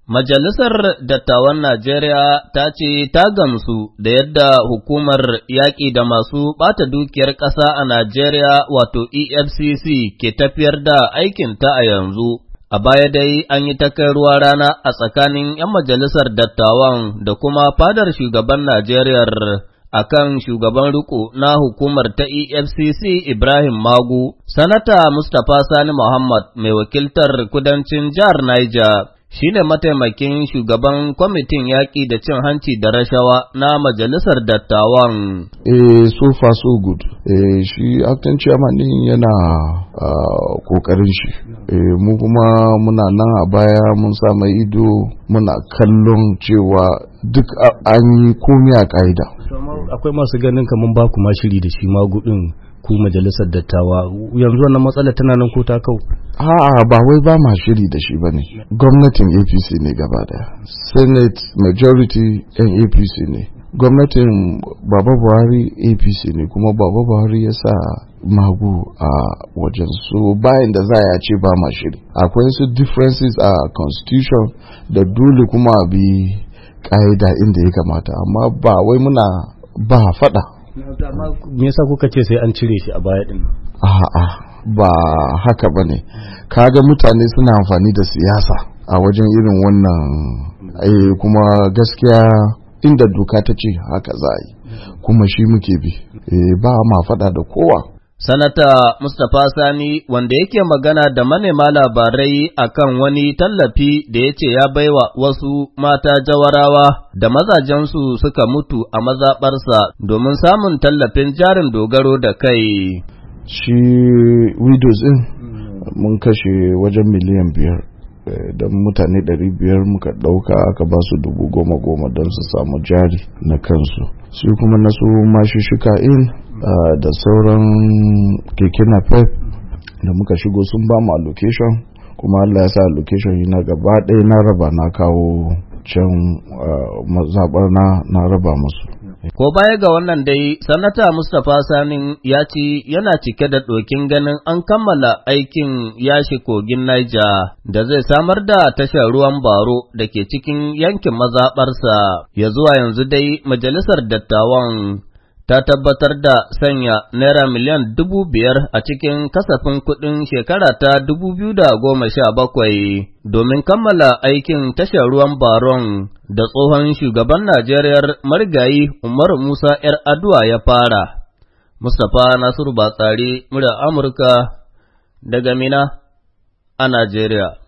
Majalisar Dattawan Najeriya ta ce ta gamsu da yadda hukumar yaƙi da masu ɓata dukiyar ƙasa a Najeriya wato EFCC ke tafiyar da aikinta a yanzu. A baya dai an yi ta kai ruwa rana a tsakanin 'yan majalisar dattawan da kuma fadar shugaban Najeriya akan shugaban riko na hukumar ta EFCC Ibrahim Magu, Sanata Mustapha Sani Muhammad mai wakiltar kudancin jihar Niger. Shi ne mataimakin shugaban kwamitin yaƙi da cin hanci da rashawa na majalisar dattawan. So far so good. Shi acting chairman din yana kokarin shi. Mu kuma muna nan a baya mun sa mai ido muna kallon cewa duk an yi komai a ƙa'ida. Akwai masu ganin kamar ba ku ma shiri da shi magudin ku majalisar dattawa, yanzu wannan matsala tana nan ko ta kau? A'a, ba wai ba ma shiri da shi bane. Gwamnatin APC ne gaba daya. Senate majority yan APC ne. Gwamnatin Baba Buhari APC ne, kuma Baba Buhari ya sa Magu a wajen su bayan da za a ce ba ma shiri. Akwai su differences a constitution da dole kuma bi ƙa'ida inda ya kamata, amma ba wai muna ba faɗa. Me yasa kuka ce sai an cire shi a baya din? A'a, ba haka bane. Kaga mutane suna amfani da siyasa a wajen irin wannan kuma gaskiya inda doka ta ce haka za a yi, kuma shi muke bi. Ba ma faɗa da kowa. Sanata Mustapha Sani, wanda yake magana da manema labarai akan wani tallafi da ya ce ya baiwa wasu mata jawarawa da mazajensu suka mutu a mazaɓarsa domin samun tallafin jarin dogaro da kai. Shi widows ɗin mun kashe wajen miliyan 5. don mutane 500 muka ɗauka aka ba su 10,000 don su samu jari na kansu. Su kuma na su mashushuka da sauran keke napep da muka shigo sun ba mu allocation, kuma Allah ya sa allocation yana gaba ɗaya na raba na kawo can mazaɓar na raba musu. Ko baya ga wannan dai, Sanata Mustapha Sani ya ce yana cike da ɗokin ganin an kammala aikin yashi kogin Niger da zai samar da tashar ruwan Baro da ke cikin yankin mazaɓarsa. Ya zuwa yanzu dai Majalisar Dattawan ta tabbatar da sanya Naira miliyan 5,000 a cikin kasafin kuɗin shekara ta 2017 domin kammala aikin tashar ruwan Baron da tsohon shugaban Najeriya marigayi Umaru Musa ‘Yar'adua ya fara. Mustapha Nasiru Batsari, murya Amurka daga Mina a Najeriya.